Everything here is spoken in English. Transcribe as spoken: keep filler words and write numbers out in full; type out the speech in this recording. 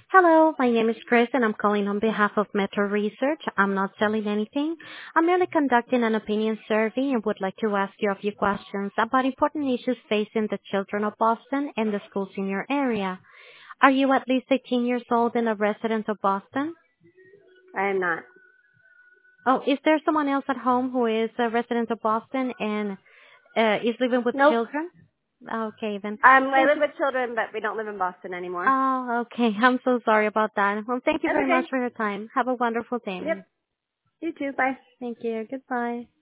Hello, my name is Chris, and I'm calling on behalf of Metro Research. I'm not selling anything. I'm merely conducting an opinion survey and would like to ask you a few questions about important issues facing the children of Boston and the schools in your area. Are you at least eighteen years old and a resident of Boston? I am not. Oh, is there someone else at home who is a resident of Boston and uh, is living with Nope. children? Okay, then. Um, I Thank live you. with children, but we don't live in Boston anymore. Oh, okay. I'm so sorry about that. Well, thank you That's very okay. much for your time. Have a wonderful day. Yep. You too. Bye. Thank you. Goodbye.